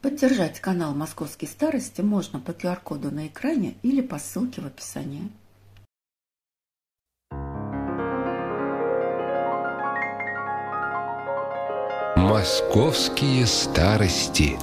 Поддержать канал «Московские старости» можно по QR-коду на экране или по ссылке в описании. «Московские старости».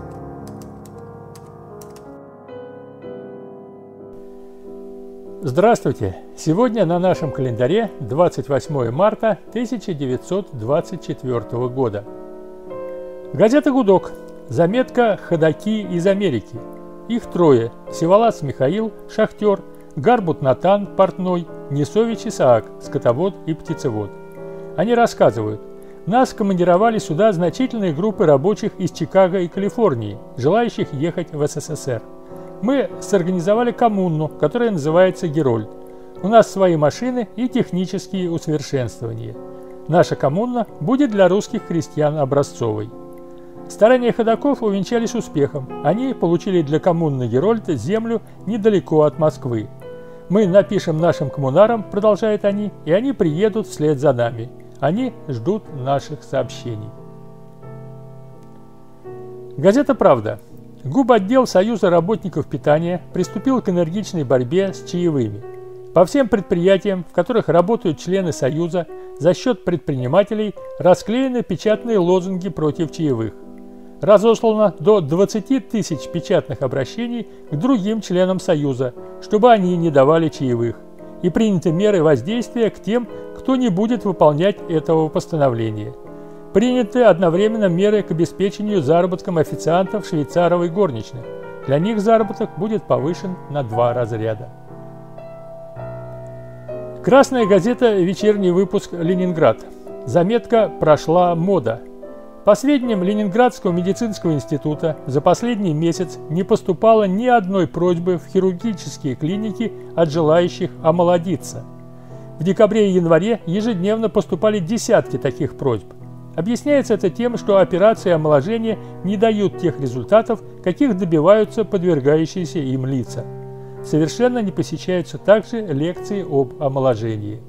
Здравствуйте! Сегодня на нашем календаре 28 марта 1924 года. Газета «Гудок». Заметка «Ходаки из Америки». Их трое: Всеволас Михаил, шахтер, Гарбут Натан, портной, Несович Исаак, скотовод и птицевод. Они рассказывают: нас командировали сюда значительные группы рабочих из Чикаго и Калифорнии, желающих ехать в СССР. Мы сорганизовали коммуну, которая называется «Герольд». У нас свои машины и технические усовершенствования. Наша коммуна будет для русских крестьян образцовой. Старания ходаков увенчались успехом. Они получили для коммуны «Герольд» землю недалеко от Москвы. Мы напишем нашим коммунарам, продолжают они, и они приедут вслед за нами. Они ждут наших сообщений. Газета «Правда». Губотдел Союза работников питания приступил к энергичной борьбе с чаевыми. По всем предприятиям, в которых работают члены Союза, за счет предпринимателей расклеены печатные лозунги против чаевых. Разослано до 20 тысяч печатных обращений к другим членам Союза, чтобы они не давали чаевых, и приняты меры воздействия к тем, кто не будет выполнять этого постановления. Приняты одновременно меры к обеспечению заработком официантов, швейцаров и горничных. Для них заработок будет повышен на 2 разряда. Красная газета «Вечерний выпуск Ленинград». Заметка «Прошла мода». По сведениям Ленинградского медицинского института, за последний месяц не поступало ни одной просьбы в хирургические клиники от желающих омолодиться. В декабре и январе ежедневно поступали десятки таких просьб. Объясняется это тем, что операции омоложения не дают тех результатов, каких добиваются подвергающиеся им лица. Совершенно не посещаются также лекции об омоложении.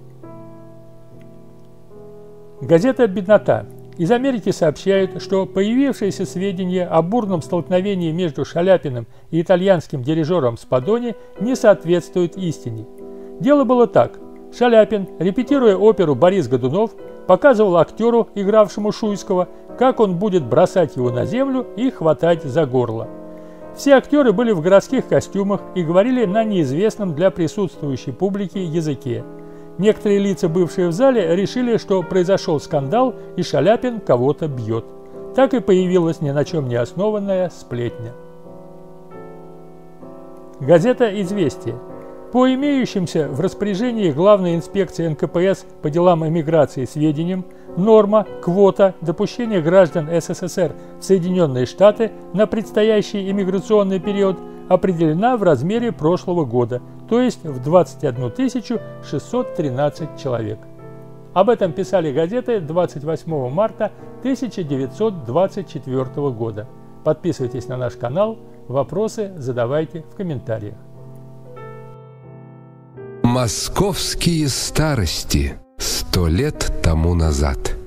Газета «Беднота». Из Америки сообщают, что появившиеся сведения о бурном столкновении между Шаляпиным и итальянским дирижером Спадони не соответствуют истине. Дело было так. Шаляпин, репетируя оперу «Борис Годунов», показывал актеру, игравшему Шуйского, как он будет бросать его на землю и хватать за горло. Все актеры были в городских костюмах и говорили на неизвестном для присутствующей публики языке. Некоторые лица, бывшие в зале, решили, что произошел скандал и Шаляпин кого-то бьет. Так и появилась ни на чем не основанная сплетня. Газета «Известия». По имеющимся в распоряжении Главной инспекции НКПС по делам эмиграции сведениям, норма, квота допущения граждан СССР в Соединенные Штаты на предстоящий иммиграционный период определена в размере прошлого года, то есть в 21 613 человек. Об этом писали газеты 28 марта 1924 года. Подписывайтесь на наш канал, вопросы задавайте в комментариях. «Московские старости» 100 лет тому назад.